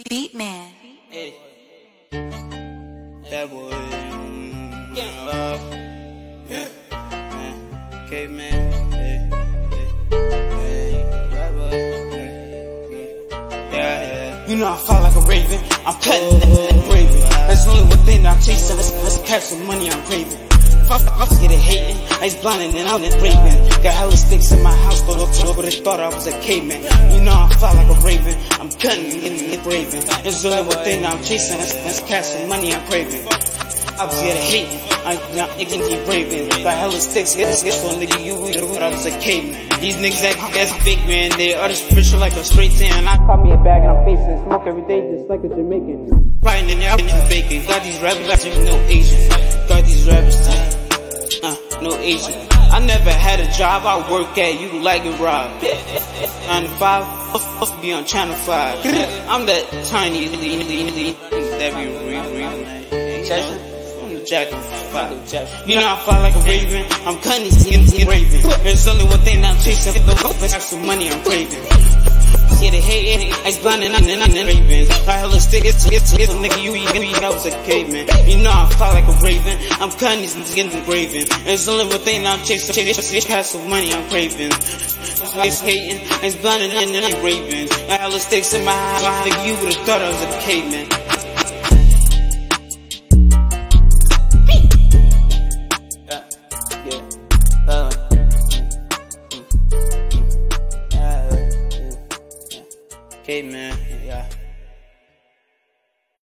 Beat man. Hey, that boy. Caveman. Hey, that boy. Yeah. You know I fly like a raven, I'm cutting and raving. That's only one thing that I'm chasing, let's catch some money, I'm craving. Fuck get it hating, I was blinding and I'm raving. Got hella sticks in my house, but they thought I was a caveman. You know I fly like a raven, I'm cutting and raving. There's only one thing that I'm chasing, let's catch some money, I'm craving. I was getting hating, I'm keep raving. Got hella sticks, it's for nigga, you thought I was a caveman. These niggas that's big man, they are spiritual like a straight tan. I caught me a bag and I'm facing smoke every day just like a Jamaican. Riding in there, I'm bacon. Got these rappers like no Asian. Got these rappers no Asian. I never had a job, I work at you like a rob. 9 to 5, be on channel 5. I'm that tiny that be real. You know I fly like a raven, I'm cutting these skins raving. There's only one thing I'm chasing, have some money, I'm craving. Get it hating, I was blinding and raving. I hella stick, it's nigga, you I was a caveman. You know I fly like a raven, I'm cutting these skins raving. There's only one thing I'm chasing, have some money, I'm craving. It's hating, I was blinding and raving. I hella sticks in my house, nigga, you would've thought I was a caveman.